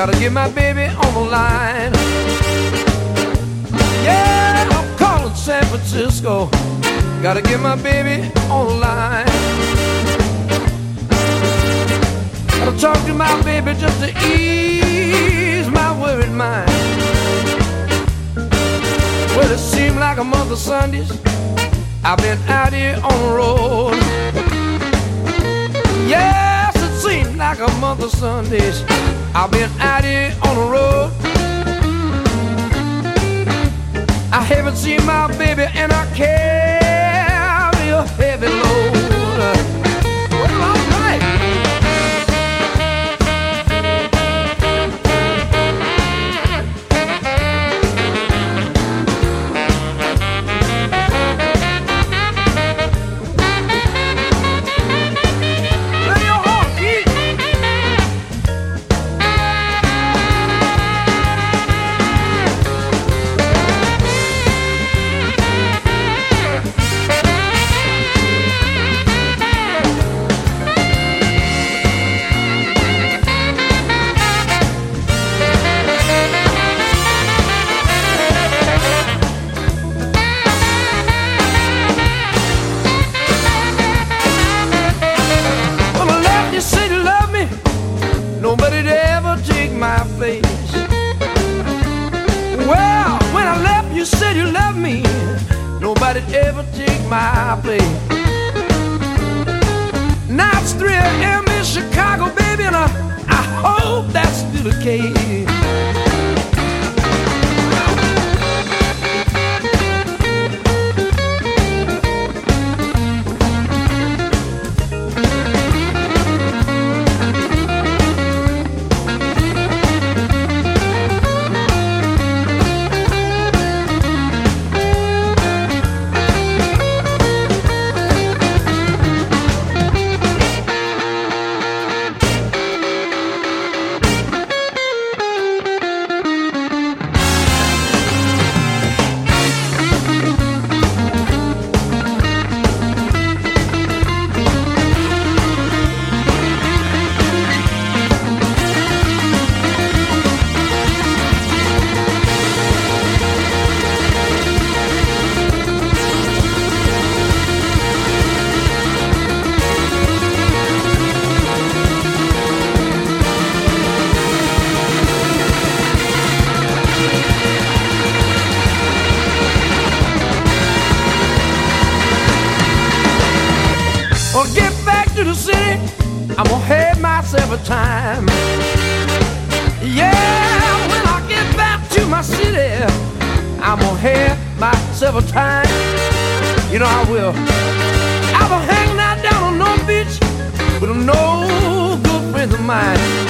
Gotta get my baby on the line. Yeah, I'm calling San Francisco. Gotta get my baby on the line. Gotta talk to my baby just to ease my worried mind. Well, it seemed like a month of Sundays I've been out here on the road. Yes, it seemed like a month of Sundays I've been out here on the road. I haven't seen my baby and I carry a heavy load. Well, all right. Nobody'd ever take my place. Well, when I left, you said you loved me. Nobody'd ever take my place. Now it's 3 a.m. in Chicago, baby, and I hope that's still the case. Well, get back to the city, I'm gonna have myself a time. Yeah, when I get back to my city, I'm gonna have myself a time. You know I will. I've been hanging out down on North Beach with no good friends of mine.